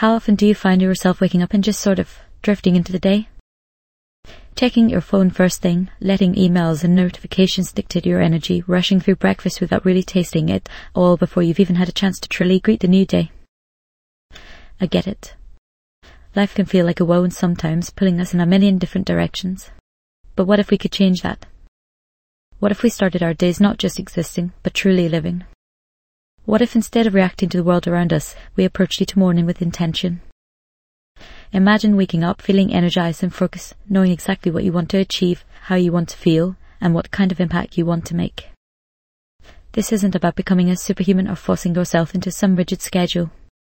How often do you find yourself waking up and just sort of drifting into the day? Checking your phone first thing, letting emails and notifications dictate your energy, rushing through breakfast without really tasting it, all before you've even had a chance to truly greet the new day. I get it. Life can feel like a whirlwind sometimes, pulling us in a million different directions. But what if we could change that? What if we started our days not just existing, but truly living? What if instead of reacting to the world around us, we approached each morning with intention? Imagine waking up feeling energized and focused, knowing exactly what you want to achieve, how you want to feel, and what kind of impact you want to make. This isn't about becoming a superhuman or forcing yourself into some rigid schedule.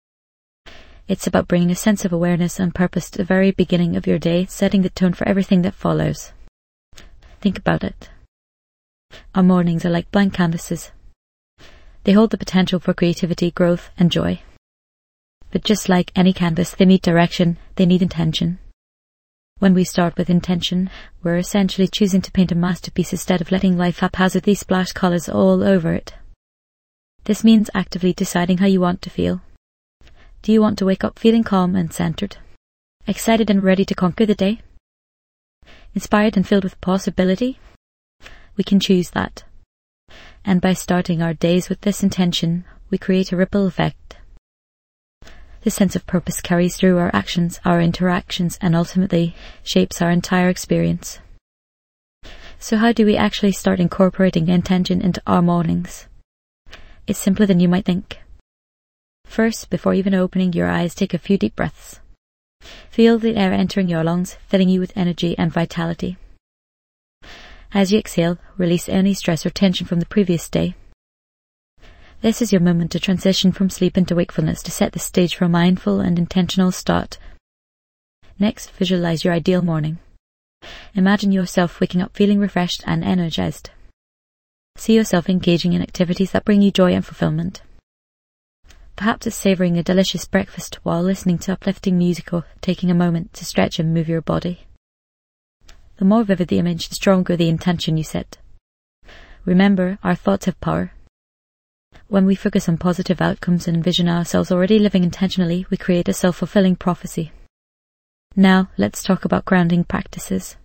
It's about bringing a sense of awareness and purpose to the very beginning of your day, setting the tone for everything that follows. Think about it. Our mornings are like blank canvases. They hold the potential for creativity, growth, and joy. But just like any canvas, they need direction, they need intention. When we start with intention, we're essentially choosing to paint a masterpiece instead of letting life haphazardly splash colours all over it. This means actively deciding how you want to feel. Do you want to wake up feeling calm and centred? Excited and ready to conquer the day? Inspired and filled with possibility? We can choose that. And by starting our days with this intention, we create a ripple effect. This sense of purpose carries through our actions, our interactions, and ultimately shapes our entire experience. So how do we actually start incorporating intention into our mornings? It's simpler than you might think. First, before even opening your eyes, take a few deep breaths. Feel the air entering your lungs, filling you with energy and vitality. As you exhale, release any stress or tension from the previous day. This is your moment to transition from sleep into wakefulness, to set the stage for a mindful and intentional start. Next, visualize your ideal morning. Imagine yourself waking up feeling refreshed and energized. See yourself engaging in activities that bring you joy and fulfillment. Perhaps it's savoring a delicious breakfast while listening to uplifting music or taking a moment to stretch and move your body. The more vivid the image, the stronger the intention you set. Remember, our thoughts have power. When we focus on positive outcomes and envision ourselves already living intentionally, we create a self-fulfilling prophecy. Now, let's talk about grounding practices.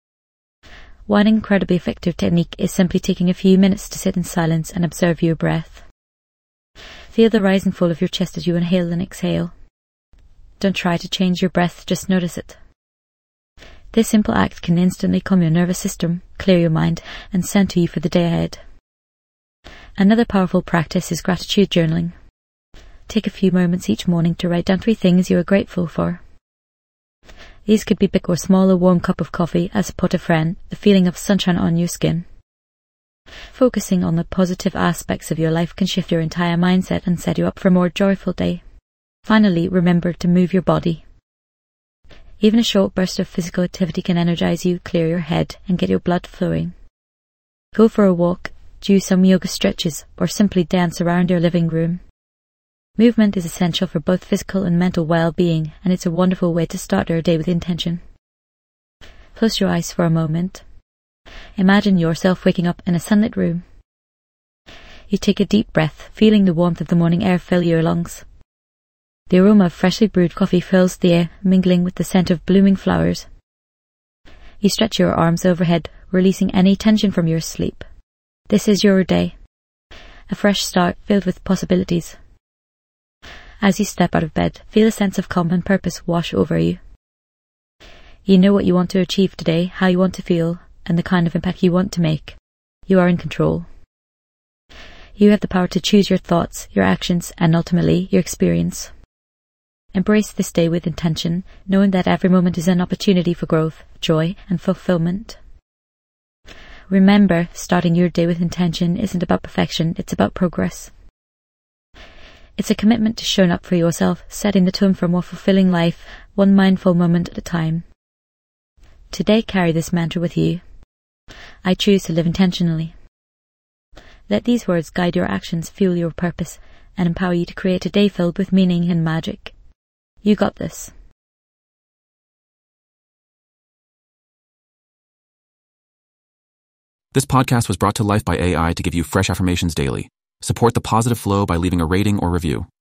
One incredibly effective technique is simply taking a few minutes to sit in silence and observe your breath. Feel the rise and fall of your chest as you inhale and exhale. Don't try to change your breath, just notice it. This simple act can instantly calm your nervous system, clear your mind, and center you for the day ahead. Another powerful practice is gratitude journaling. Take a few moments each morning to write down 3 things you are grateful for. These could be big or small: a warm cup of coffee, a supportive friend, the feeling of sunshine on your skin. Focusing on the positive aspects of your life can shift your entire mindset and set you up for a more joyful day. Finally, remember to move your body. Even a short burst of physical activity can energize you, clear your head, and get your blood flowing. Go for a walk, do some yoga stretches, or simply dance around your living room. Movement is essential for both physical and mental well-being, and it's a wonderful way to start your day with intention. Close your eyes for a moment. Imagine yourself waking up in a sunlit room. You take a deep breath, feeling the warmth of the morning air fill your lungs. The aroma of freshly brewed coffee fills the air, mingling with the scent of blooming flowers. You stretch your arms overhead, releasing any tension from your sleep. This is your day. A fresh start filled with possibilities. As you step out of bed, feel a sense of calm and purpose wash over you. You know what you want to achieve today, how you want to feel, and the kind of impact you want to make. You are in control. You have the power to choose your thoughts, your actions, and ultimately your experience. Embrace this day with intention, knowing that every moment is an opportunity for growth, joy, and fulfillment. Remember, starting your day with intention isn't about perfection, it's about progress. It's a commitment to showing up for yourself, setting the tone for a more fulfilling life, one mindful moment at a time. Today, carry this mantra with you. I choose to live intentionally. Let these words guide your actions, fuel your purpose, and empower you to create a day filled with meaning and magic. You got this. This podcast was brought to life by AI to give you fresh affirmations daily. Support the positive flow by leaving a rating or review.